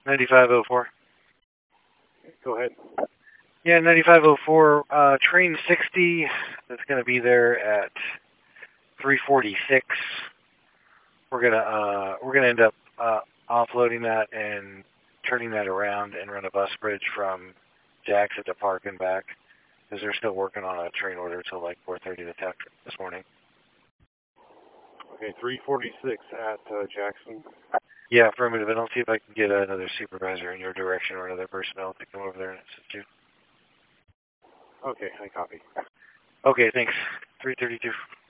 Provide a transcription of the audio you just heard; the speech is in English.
9504. Go ahead. Yeah, 9504. Train 60 that's going to be there at 346. We're gonna end up offloading that and turning that around and run a bus bridge from Jack's at the park and back because they're still working on a train order till like 4:30 this morning. Okay, 346 at Jackson. Yeah, affirmative. And I'll see if I can get another supervisor in your direction or another personnel to come over there and assist you. Okay, I copy. Okay, thanks. 332.